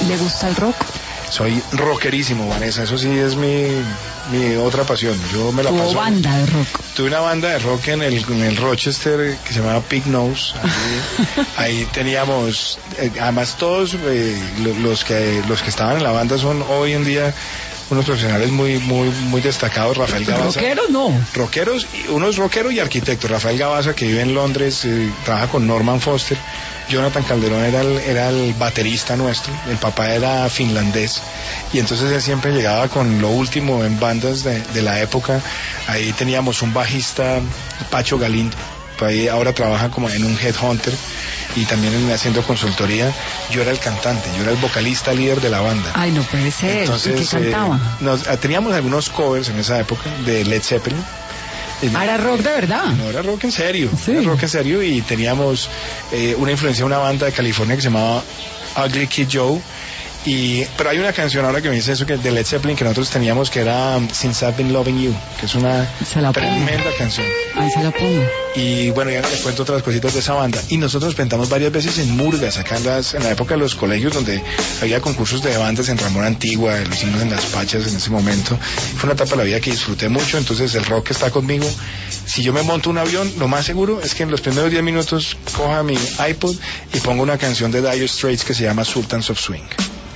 le gusta el rock? Soy rockerísimo, Vanessa, eso sí es mi otra pasión. Yo me la paso. ¿Tuvo banda de rock? Tuve una banda de rock en el Rochester que se llamaba Pig Nose. Ahí teníamos, además todos los que estaban en la banda son hoy en día unos profesionales muy destacados. Rafael Gabaza. ¿Rockeros no? Rockeros, uno es rockero y arquitecto. Rafael Gabaza, que vive en Londres, trabaja con Norman Foster. Jonathan Calderón era el baterista nuestro, el papá era finlandés, y entonces él siempre llegaba con lo último en bandas de la época. Ahí teníamos un bajista, Pacho Galindo, ahí ahora trabaja como en un headhunter y también haciendo consultoría. Yo era el cantante, yo era el vocalista líder de la banda. Ay, no puede ser. Entonces, ¿y qué cantaba? Teníamos algunos covers en esa época de Led Zeppelin. ¿Era rock de verdad? No, era rock en serio. Sí. Era rock en serio, y teníamos una influencia de una banda de California que se llamaba Ugly Kid Joe. Pero hay una canción ahora que me dice eso, que de Led Zeppelin, que nosotros teníamos, que era Since I've Been Loving You, que es una tremenda canción. Ahí se la pongo. Y bueno, ya les cuento otras cositas de esa banda. Y nosotros presentamos varias veces en murgas, acá en la época de los colegios, donde había concursos de bandas en Ramón Antigua, lo hicimos en Las Pachas en ese momento. Fue una etapa de la vida que disfruté mucho, entonces el rock está conmigo. Si yo me monto un avión, lo más seguro es que en los primeros 10 minutos coja mi iPod y pongo una canción de Dire Straits que se llama Sultans of Swing.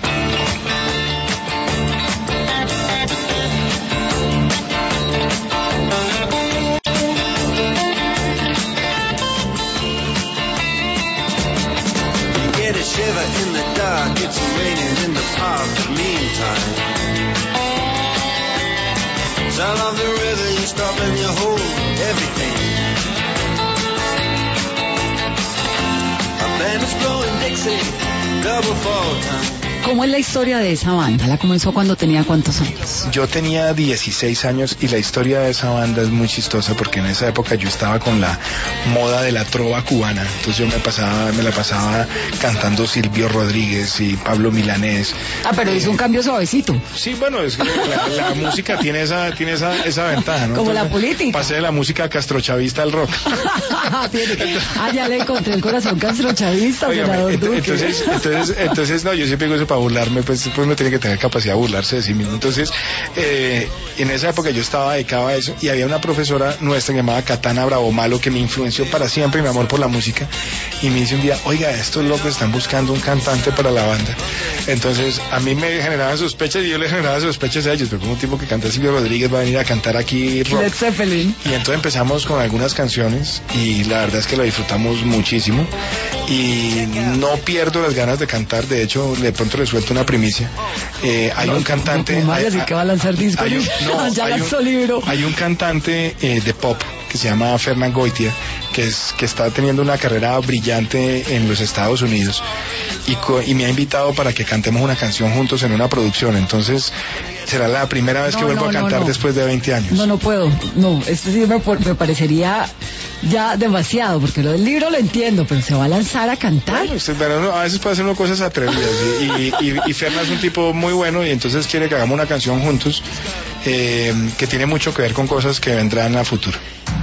¿Cómo es la historia de esa banda? ¿La comenzó cuando tenía cuántos años? Yo tenía 16 años y la historia de esa banda es muy chistosa porque en esa época yo estaba con la moda de la trova cubana. Entonces yo me la pasaba cantando Silvio Rodríguez y Pablo Milanés. Pero hizo un cambio suavecito. Sí, bueno, es que la música tiene esa ventaja, ¿no? Como entonces, la política. Pasé de la música castrochavista al rock. Ya le encontré el corazón castrochavista, senador Duque. Entonces, no, yo siempre digo eso para burlarme, pues uno tiene que tener capacidad de burlarse de sí mismo. Entonces, en esa época yo estaba dedicado a eso, y había una profesora nuestra llamada Katana Bravo Malo que me influenció para siempre mi amor por la música, y me dice un día: oiga, estos locos están buscando un cantante para la banda. Entonces a mí me generaban sospechas y yo les generaba sospechas a ellos, pero como un tipo que canta Silvio Rodríguez va a venir a cantar aquí rock. Led Zeppelin. Y entonces empezamos con algunas canciones y la verdad es que lo disfrutamos muchísimo y no pierdo las ganas de cantar. De hecho, de pronto les suelto una primicia. Hay un cantante... así que va a lanzar disco. Ya lanzó libro. Hay un cantante de pop que se llama Fernán Goitia, que está teniendo una carrera brillante en los Estados Unidos, y me ha invitado para que cantemos una canción juntos en una producción. Entonces será la primera vez que vuelvo a cantar después de 20 años. No puedo. No, esto sí me parecería ya demasiado, porque lo del libro lo entiendo, pero se va a lanzar a cantar. Bueno, a veces puede hacer unas cosas atrevidas, y Fernán es un tipo muy bueno, y entonces quiere que hagamos una canción juntos que tiene mucho que ver con cosas que vendrán a futuro.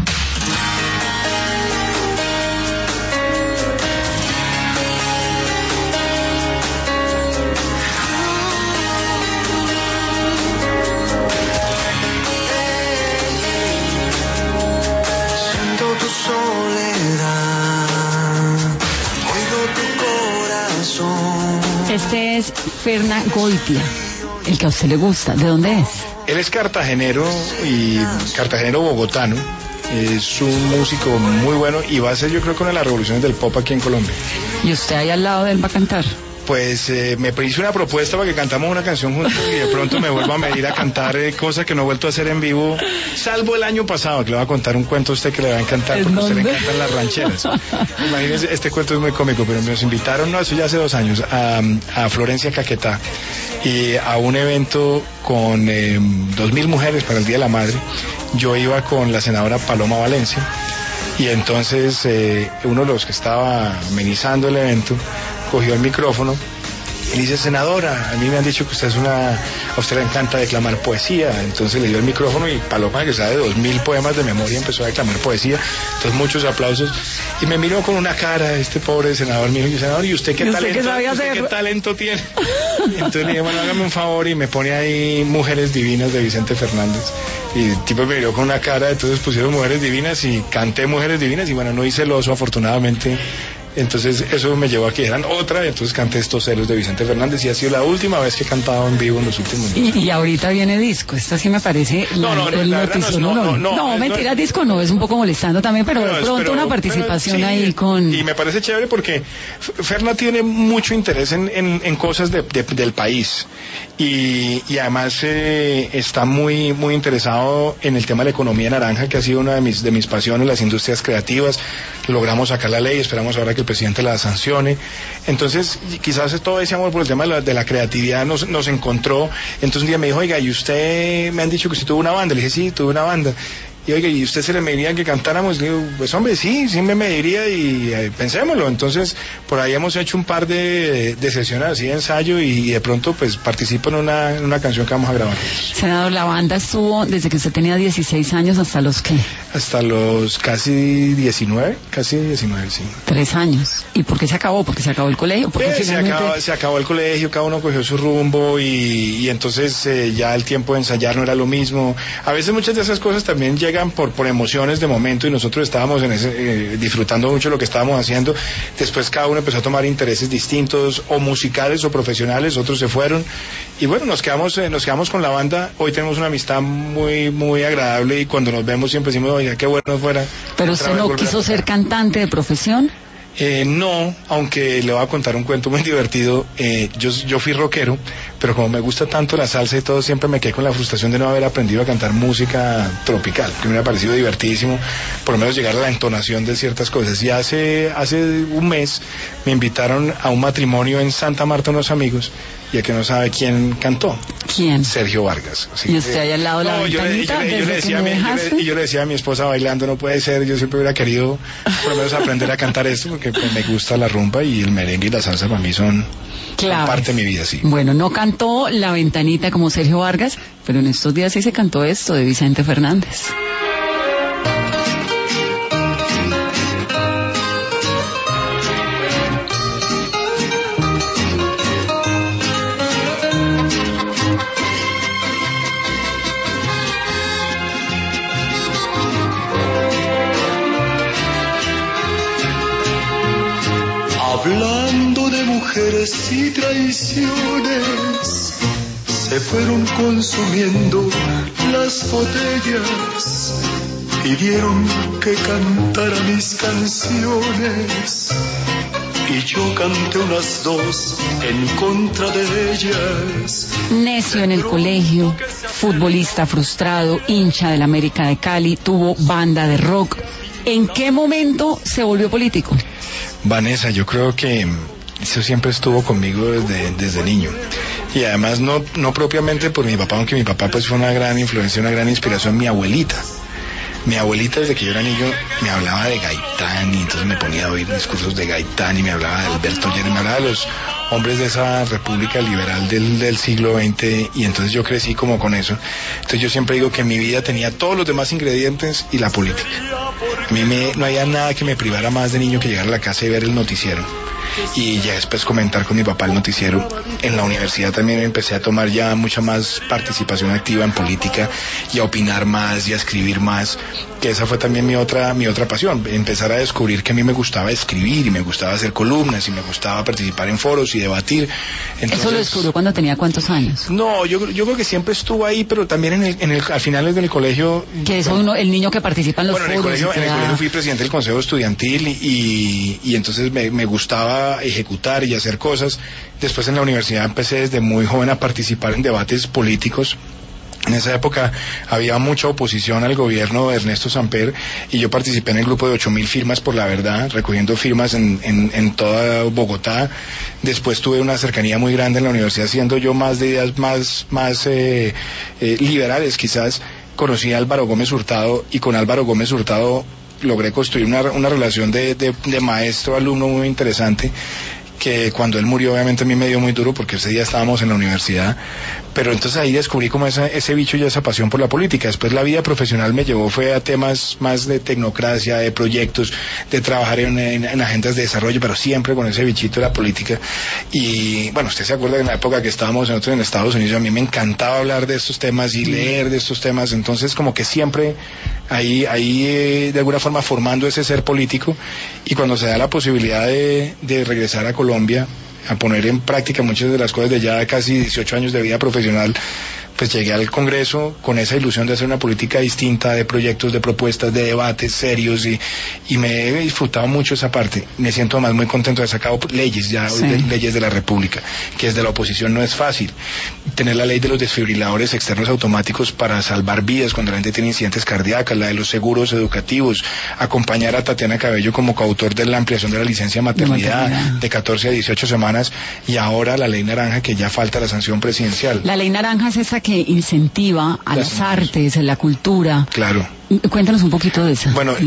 Este es Fernán Goitia, el que a usted le gusta. ¿De dónde es? Él es cartagenero bogotano. Es un músico muy bueno y va a ser, yo creo, una de las revoluciones del pop aquí en Colombia. ¿Y usted ahí al lado de él va a cantar? Pues me hizo una propuesta para que cantamos una canción juntos y de pronto me vuelvo a medir a cantar cosas que no he vuelto a hacer en vivo, salvo el año pasado, que le voy a contar un cuento a usted que le va a encantar, porque a usted le encantan las rancheras. Imagínense, este cuento es muy cómico, pero nos invitaron, eso ya hace 2 años, a Florencia, Caquetá, y a un evento con 2.000 mujeres para el Día de la Madre. Yo iba con la senadora Paloma Valencia, y entonces uno de los que estaba amenizando el evento cogió el micrófono y dice: senadora, a mí me han dicho que a usted le encanta declamar poesía. Entonces le dio el micrófono y Paloma, que sabe 2.000 poemas de memoria, empezó a declamar poesía. Entonces muchos aplausos, y me miró con una cara este pobre senador, me dijo: senador, ¿y usted qué talento tiene? Entonces le dije, bueno, hágame un favor, y me pone ahí Mujeres Divinas de Vicente Fernández. Y el tipo me miró con una cara, entonces pusieron Mujeres Divinas y canté Mujeres Divinas, y bueno, no hice el oso, afortunadamente. Entonces eso me llevó a que eran otra, y entonces canté Estos celos de Vicente Fernández, y ha sido la última vez que he cantado en vivo en los últimos días. Y ahorita viene disco, esta sí me parece no, mentira, disco no, es un poco molestando también, pero de pronto una participación sí, ahí con... Y me parece chévere porque Ferna tiene mucho interés en cosas del país, y además está muy interesado en el tema de la economía naranja, que ha sido una de mis pasiones, las industrias creativas. Logramos sacar la ley, esperamos ahora que el presidente la sancione. Entonces quizás todo ese amor por el tema de la creatividad nos encontró. Entonces un día me dijo, oiga, ¿y usted me han dicho que usted tuvo una banda? Le dije, sí, tuve una banda. Y oiga, ¿y usted se le mediría que cantáramos? Le digo, pues hombre, sí me mediría, y pensémoslo. Entonces por ahí hemos hecho un par de sesiones así de ensayo, y de pronto pues participo en una canción que vamos a grabar. Senador, la banda estuvo desde que usted tenía 16 años hasta los ¿qué? Hasta los casi 19, sí. 3 años. ¿Y por qué se acabó? ¿Porque se acabó el colegio? Porque finalmente... se acabó el colegio, cada uno cogió su rumbo, y entonces ya el tiempo de ensayar no era lo mismo. A veces muchas de esas cosas también llegan por emociones de momento, y nosotros estábamos disfrutando mucho lo que estábamos haciendo. Después cada uno empezó a tomar intereses distintos, o musicales o profesionales, otros se fueron, y bueno, nos quedamos con la banda. Hoy tenemos una amistad muy agradable, y cuando nos vemos siempre decimos, oiga, qué bueno fuera. ¿Pero usted no quiso ser cantante de profesión? No, aunque le voy a contar un cuento muy divertido. Yo fui rockero, pero como me gusta tanto la salsa y todo, siempre me quedé con la frustración de no haber aprendido a cantar música tropical, que me ha parecido divertidísimo, por lo menos llegar a la entonación de ciertas cosas. Y hace un mes me invitaron a un matrimonio en Santa Marta, unos amigos, y el que no sabe quién cantó. ¿Quién? Sergio Vargas. Así, ¿y usted ahí al lado de la ventanita? Yo le decía a mi esposa bailando, no puede ser, yo siempre hubiera querido por lo menos aprender a cantar esto, porque pues, me gusta la rumba, y el merengue y la salsa para mí son parte de mi vida, sí. Bueno, no cantó La Ventanita como Sergio Vargas, pero en estos días sí se cantó esto de Vicente Fernández. Hablando de mujeres y traiciones, se fueron consumiendo las botellas, pidieron que cantara mis canciones, y yo canté unas 2 en contra de ellas. Necio en el colegio, futbolista frustrado, hincha del América de Cali, tuvo banda de rock. ¿En qué momento se volvió político? Vanessa, yo creo que eso siempre estuvo conmigo desde niño, y además no propiamente por mi papá, aunque mi papá pues fue una gran influencia, una gran inspiración. Mi abuelita desde que yo era niño me hablaba de Gaitán, y entonces me ponía a oír discursos de Gaitán, y me hablaba de Alberto Lleras, me hablaba de los hombres de esa república liberal del siglo XX, y entonces yo crecí como con eso. Entonces yo siempre digo que mi vida tenía todos los demás ingredientes y la política. A mí no había nada que me privara más de niño que llegar a la casa y ver el noticiero, y ya después comentar con mi papá el noticiero. En la universidad también empecé a tomar ya mucha más participación activa en política, y a opinar más y a escribir más, que esa fue también mi otra pasón, empezar a descubrir que a mí me gustaba escribir, y me gustaba hacer columnas, y me gustaba participar en foros y debatir. Entonces, ¿eso lo descubrió cuando tenía cuántos años? No, yo creo que siempre estuvo ahí, pero también al final del colegio. Que es el niño que participa en los foros. En el colegio fui presidente del consejo estudiantil, y entonces me gustaba ejecutar y hacer cosas. Después en la universidad empecé desde muy joven a participar en debates políticos. En esa época había mucha oposición al gobierno de Ernesto Samper, y yo participé en el grupo de 8.000 firmas por la verdad, recogiendo firmas en toda Bogotá. Después tuve una cercanía muy grande en la universidad, siendo yo más de ideas más liberales quizás. Conocí a Álvaro Gómez Hurtado, y con Álvaro Gómez Hurtado logré construir una relación de maestro-alumno muy interesante, que cuando él murió obviamente a mí me dio muy duro porque ese día estábamos en la universidad, pero entonces ahí descubrí como ese bicho y esa pasión por la política. Después la vida profesional me llevó fue a temas más de tecnocracia, de proyectos, de trabajar en agendas de desarrollo, pero siempre con ese bichito de la política. Y bueno, usted se acuerda que en la época que estábamos nosotros en Estados Unidos, a mí me encantaba hablar de estos temas y leer de estos temas, entonces como que siempre ahí de alguna forma formando ese ser político, y cuando se da la posibilidad de regresar a Colombia a poner en práctica muchas de las cosas de ya casi 18 años de vida profesional, pues llegué al Congreso con esa ilusión de hacer una política distinta, de proyectos, de propuestas, de debates serios, y me he disfrutado mucho esa parte. Me siento además muy contento de haber sacado leyes, leyes de la República, que desde la oposición no es fácil. Tener la ley de los desfibriladores externos automáticos para salvar vidas cuando la gente tiene incidentes cardíacos, la de los seguros educativos, acompañar a Tatiana Cabello como coautor de la ampliación de la licencia de maternidad de 14 a 18 semanas, y ahora la ley naranja, que ya falta la sanción presidencial. La ley naranja es esa que incentiva a las artes, a la cultura. Claro. Cuéntanos un poquito de esa. Bueno,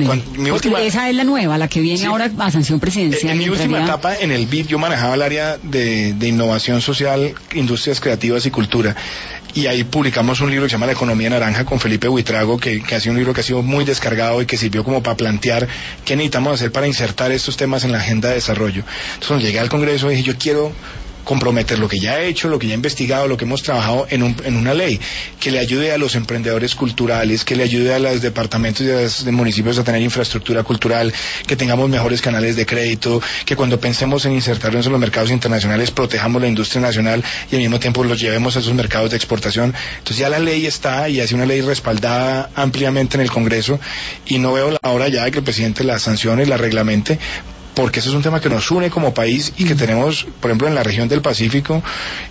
esa es la nueva, la que viene ahora a sanción presidencial. En mi última etapa en el BID yo manejaba el área de innovación social, industrias creativas y cultura. Y ahí publicamos un libro que se llama La Economía Naranja con Felipe Buitrago, que ha sido un libro que ha sido muy descargado y que sirvió como para plantear qué necesitamos hacer para insertar estos temas en la agenda de desarrollo. Entonces cuando llegué al Congreso dije, yo quiero comprometer lo que ya he hecho, lo que ya he investigado, lo que hemos trabajado en una ley que le ayude a los emprendedores culturales, que le ayude a los departamentos y a los municipios a tener infraestructura cultural, que tengamos mejores canales de crédito, que cuando pensemos en insertarnos en los mercados internacionales protejamos la industria nacional y al mismo tiempo los llevemos a esos mercados de exportación. Entonces ya la ley está, y ha sido una ley respaldada ampliamente en el Congreso, y no veo la hora ya de que el presidente la sancione y la reglamente, porque eso es un tema que nos une como país y que tenemos, por ejemplo, en la región del Pacífico,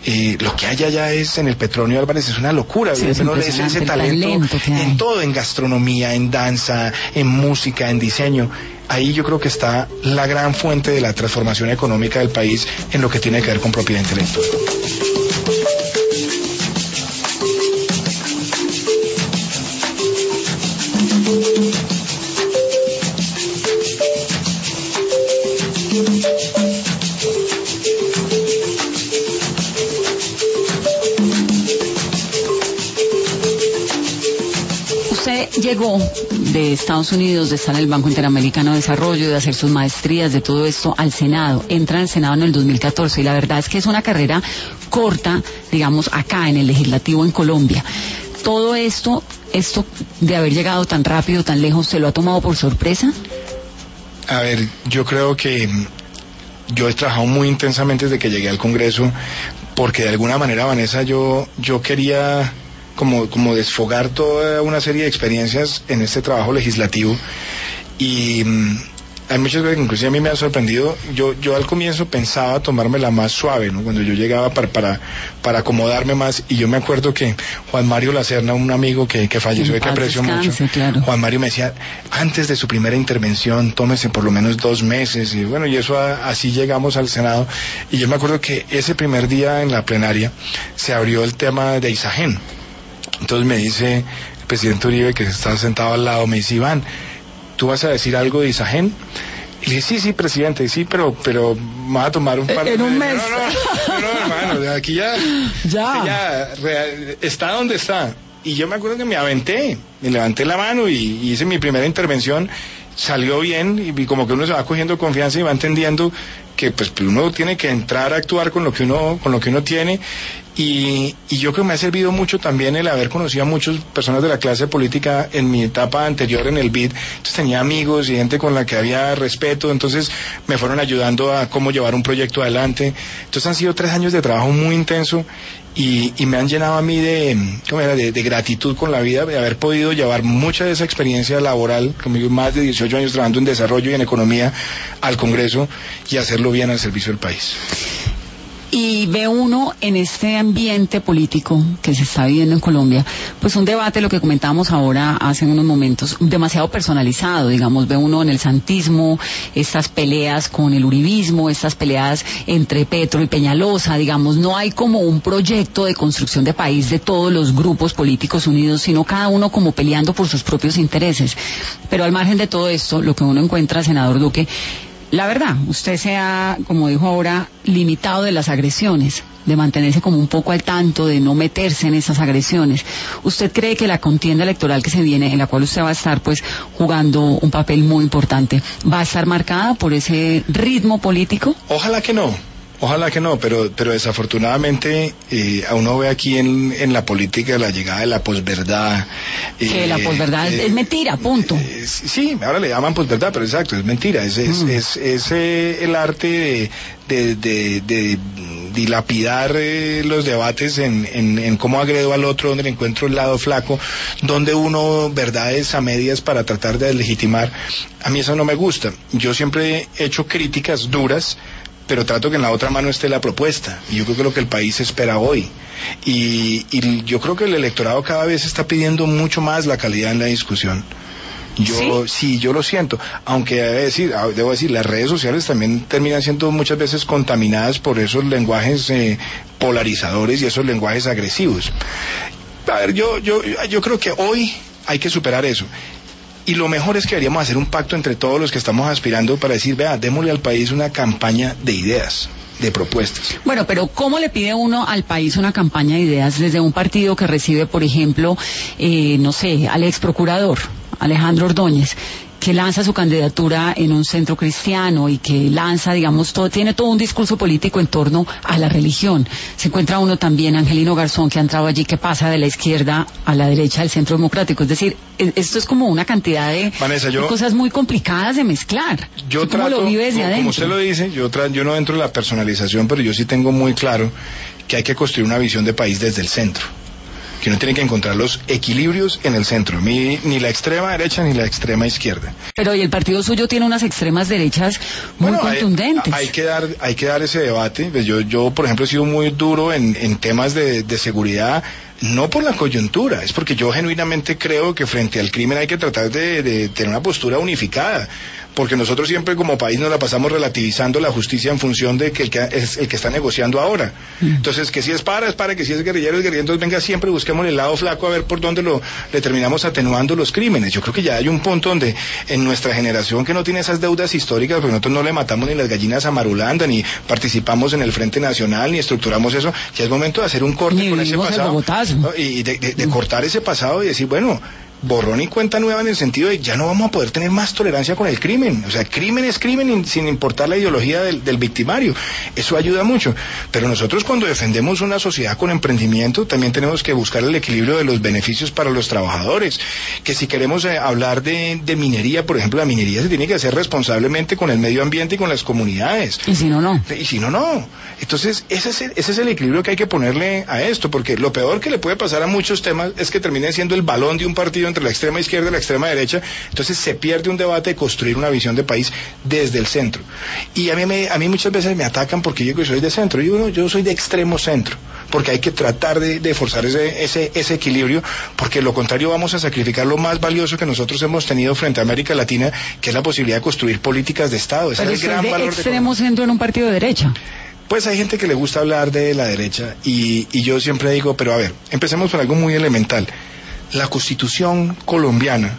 lo que hay allá es en el Petróleo Álvarez, es una locura, sí, ese talento en todo, en gastronomía, en danza, en música, en diseño. Ahí yo creo que está la gran fuente de la transformación económica del país en lo que tiene que ver con propiedad intelectual. Usted llegó de Estados Unidos, de estar en el Banco Interamericano de Desarrollo, de hacer sus maestrías, de todo esto, al Senado. Entra al Senado en el 2014 y la verdad es que es una carrera corta, digamos, acá en el Legislativo en Colombia. Todo esto de haber llegado tan rápido, tan lejos, ¿se lo ha tomado por sorpresa? A ver, yo creo que yo he trabajado muy intensamente desde que llegué al Congreso, porque de alguna manera, Vanessa, yo quería como desfogar toda una serie de experiencias en este trabajo legislativo, y hay muchas veces que inclusive a mí me ha sorprendido. Yo al comienzo pensaba tomármela más suave, ¿no? Cuando yo llegaba para acomodarme más, y yo me acuerdo que Juan Mario Lacerna, un amigo que falleció y que aprecio mucho, claro. Juan Mario me decía, antes de su primera intervención, tómese por lo menos 2 meses, y bueno, y eso así llegamos al Senado, y yo me acuerdo que ese primer día en la plenaria se abrió el tema de ISAGEN. Entonces me dice el presidente Uribe, que está sentado al lado, me dice, Iván, ¿tú vas a decir algo de ISAGEN? Y le dije, sí, presidente, sí, pero me va a tomar un par de... En un mes. No, hermano, de aquí ya está donde está. Y yo me acuerdo que me aventé, me levanté la mano y hice mi primera intervención, salió bien, y como que uno se va cogiendo confianza y va entendiendo que pues uno tiene que entrar a actuar con lo que uno tiene, y yo creo que me ha servido mucho también el haber conocido a muchas personas de la clase política en mi etapa anterior en el BID. Entonces tenía amigos y gente con la que había respeto, entonces me fueron ayudando a cómo llevar un proyecto adelante. Entonces han sido 3 años de trabajo muy intenso, y me han llenado a mí de gratitud con la vida, de haber podido llevar mucha de esa experiencia laboral, conmigo más de 18 años trabajando en desarrollo y en economía, al Congreso, y hacerlo bien al servicio del país. Y ve uno en este ambiente político que se está viviendo en Colombia, pues un debate, lo que comentábamos ahora hace unos momentos, demasiado personalizado, digamos, ve uno en el santismo, estas peleas con el uribismo, estas peleas entre Petro y Peñalosa, digamos, no hay como un proyecto de construcción de país de todos los grupos políticos unidos, sino cada uno como peleando por sus propios intereses. Pero al margen de todo esto, lo que uno encuentra, senador Duque, la verdad, usted se ha, como dijo ahora, limitado de las agresiones, de mantenerse como un poco al tanto, de no meterse en esas agresiones. ¿Usted cree que la contienda electoral que se viene, en la cual usted va a estar pues jugando un papel muy importante, va a estar marcada por ese ritmo político? Ojalá que no. Ojalá que no, pero desafortunadamente a uno ve aquí en la política la llegada de la posverdad. Que la posverdad es mentira, punto. Sí, ahora le llaman posverdad, pero exacto, es mentira. Es el arte de dilapidar los debates en cómo agredo al otro, donde le encuentro el lado flaco, donde uno verdades a medias para tratar de legitimar. A mí eso no me gusta. Yo siempre he hecho críticas duras, pero trato que en la otra mano esté la propuesta, y yo creo que es lo que el país espera hoy, y yo creo que el electorado cada vez está pidiendo mucho más la calidad en la discusión. Sí, yo lo siento, aunque debo decir, las redes sociales también terminan siendo muchas veces contaminadas por esos lenguajes polarizadores y esos lenguajes agresivos. A ver, yo creo que hoy hay que superar eso. Y lo mejor es que deberíamos hacer un pacto entre todos los que estamos aspirando para decir, vea, démosle al país una campaña de ideas, de propuestas. Bueno, pero ¿cómo le pide uno al país una campaña de ideas desde un partido que recibe, por ejemplo, no sé, al ex procurador Alejandro Ordóñez, que lanza su candidatura en un centro cristiano y que lanza, digamos, tiene todo un discurso político en torno a la religión? Se encuentra uno también, Angelino Garzón, que ha entrado allí, que pasa de la izquierda a la derecha del centro democrático. Es decir, esto es como una cantidad de cosas muy complicadas de mezclar. ¿Cómo lo vive desde adentro? Como usted lo dice, yo no entro en la personalización, pero yo sí tengo muy claro que hay que construir una visión de país desde el centro, que uno tiene que encontrar los equilibrios en el centro, ni la extrema derecha ni la extrema izquierda. Pero y el partido suyo tiene unas extremas derechas muy contundentes. Hay que dar ese debate. Pues yo por ejemplo he sido muy duro en temas de seguridad, no por la coyuntura, es porque yo genuinamente creo que frente al crimen hay que tratar de tener una postura unificada, porque nosotros siempre como país nos la pasamos relativizando la justicia en función de que es el que está negociando ahora. Entonces, que si es para, que si es guerrillero, es guerrillero. Entonces venga, siempre busquemos el lado flaco a ver por dónde le terminamos atenuando los crímenes. Yo creo que ya hay un punto donde en nuestra generación que no tiene esas deudas históricas, porque nosotros no le matamos ni las gallinas a Marulanda, ni participamos en el Frente Nacional, ni estructuramos eso, ya es momento de hacer un corte con ese pasado, ¿no? Y de cortar ese pasado y decir, bueno, borrón y cuenta nueva, en el sentido de ya no vamos a poder tener más tolerancia con el crimen. O sea, crimen es crimen sin importar la ideología del victimario. Eso ayuda mucho. Pero nosotros, cuando defendemos una sociedad con emprendimiento, también tenemos que buscar el equilibrio de los beneficios para los trabajadores. Que si queremos hablar de minería, por ejemplo, la minería se tiene que hacer responsablemente con el medio ambiente y con las comunidades. Y si no, no. Y si no, no. Entonces, ese es el equilibrio que hay que ponerle a esto, porque lo peor que le puede pasar a muchos temas es que terminen siendo el balón de un partido entre la extrema izquierda y la extrema derecha. Entonces se pierde un debate de construir una visión de país desde el centro. Y a mí muchas veces me atacan porque yo soy de centro. Yo soy de extremo centro, porque hay que tratar de forzar ese equilibrio, porque lo contrario vamos a sacrificar lo más valioso que nosotros hemos tenido frente a América Latina, que es la posibilidad de construir políticas de Estado. Ese Pero es el gran valor. ¿Extremo centro en un partido de derecha? Pues hay gente que le gusta hablar de la derecha, y yo siempre digo, pero a ver, empecemos por algo muy elemental. La Constitución colombiana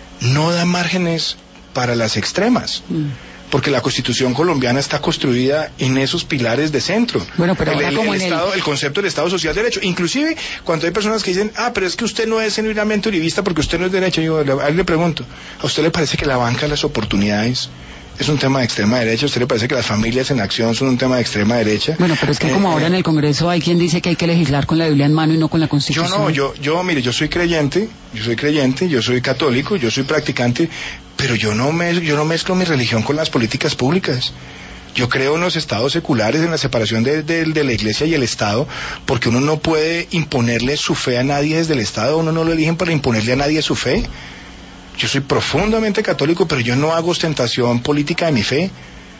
no da márgenes para las extremas, porque la Constitución colombiana está construida en esos pilares de centro. Bueno, pero el concepto del Estado Social de Derecho. Inclusive cuando hay personas que dicen, pero es que usted no es genuinamente uribista porque usted no es derecha, yo a él le pregunto, ¿a usted le parece que la banca de las oportunidades es un tema de extrema derecha? ¿A usted le parece que las familias en acción son un tema de extrema derecha? Bueno, pero es que como ahora en el Congreso hay quien dice que hay que legislar con la Biblia en mano y no con la Constitución. Mire, yo soy creyente, yo soy católico, yo soy practicante, pero yo no mezclo mi religión con las políticas públicas. Yo creo en los estados seculares, en la separación de la iglesia y el Estado, porque uno no puede imponerle su fe a nadie desde el Estado, uno no lo eligen para imponerle a nadie su fe. Yo soy profundamente católico, pero yo no hago ostentación política de mi fe.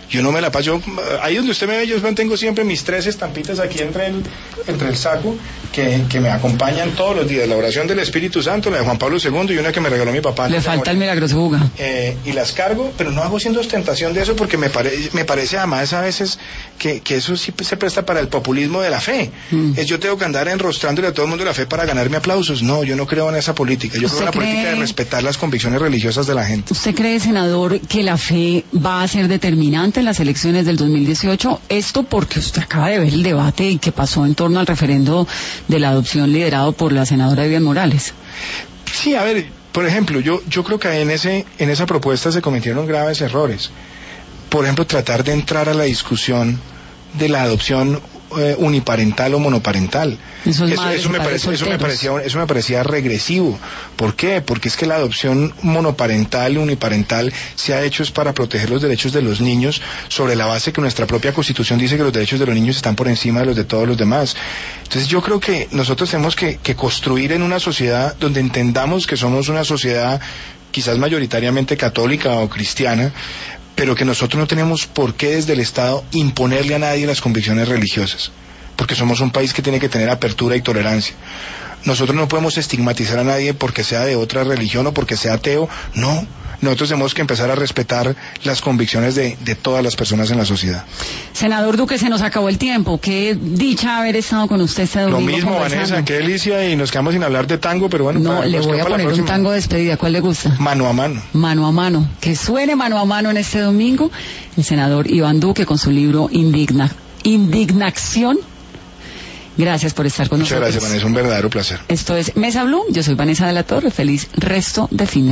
Yo no me la paso, ahí donde usted me ve, yo mantengo siempre mis 3 estampitas aquí entre el saco, que me acompañan todos los días, la oración del Espíritu Santo, la de Juan Pablo II y una que me regaló mi papá. Le falta el milagroso juga. Y las cargo, pero no hago siendo ostentación de eso, porque me parece además a veces que eso sí se presta para el populismo de la fe. Yo tengo que andar enrostrándole a todo el mundo la fe para ganarme aplausos. No, yo no creo en esa política. Yo creo en la política de respetar las convicciones religiosas de la gente. ¿Usted cree, senador, que la fe va a ser determinante en las elecciones del 2018? Esto porque usted acaba de ver el debate que pasó en torno al referendo de la adopción liderado por la senadora Vivian Morales. Sí, a ver, por ejemplo, yo creo que en esa propuesta se cometieron graves errores. Por ejemplo, tratar de entrar a la discusión de la adopción uniparental o monoparental. Eso me parecía regresivo. ¿Por qué? Porque es que la adopción monoparental, uniparental, se ha hecho es para proteger los derechos de los niños, sobre la base que nuestra propia Constitución dice que los derechos de los niños están por encima de los de todos los demás. Entonces yo creo que nosotros tenemos que construir en una sociedad donde entendamos que somos una sociedad quizás mayoritariamente católica o cristiana, pero que nosotros no tenemos por qué desde el Estado imponerle a nadie las convicciones religiosas, porque somos un país que tiene que tener apertura y tolerancia. Nosotros no podemos estigmatizar a nadie porque sea de otra religión o porque sea ateo, no. Nosotros tenemos que empezar a respetar las convicciones de todas las personas en la sociedad. Senador Duque, se nos acabó el tiempo. Qué dicha haber estado con usted este domingo. Lo mismo, Vanessa, qué delicia, y nos quedamos sin hablar de tango, pero bueno. No, le voy a poner un tango de despedida. ¿Cuál le gusta? Mano a mano. Mano a mano. Que suene mano a mano en este domingo el senador Iván Duque con su libro Indignación. Gracias por estar con nosotros. Muchas gracias, Vanessa, un verdadero placer. Esto es Mesa Blue, yo soy Vanessa de la Torre, feliz resto de fin de semana.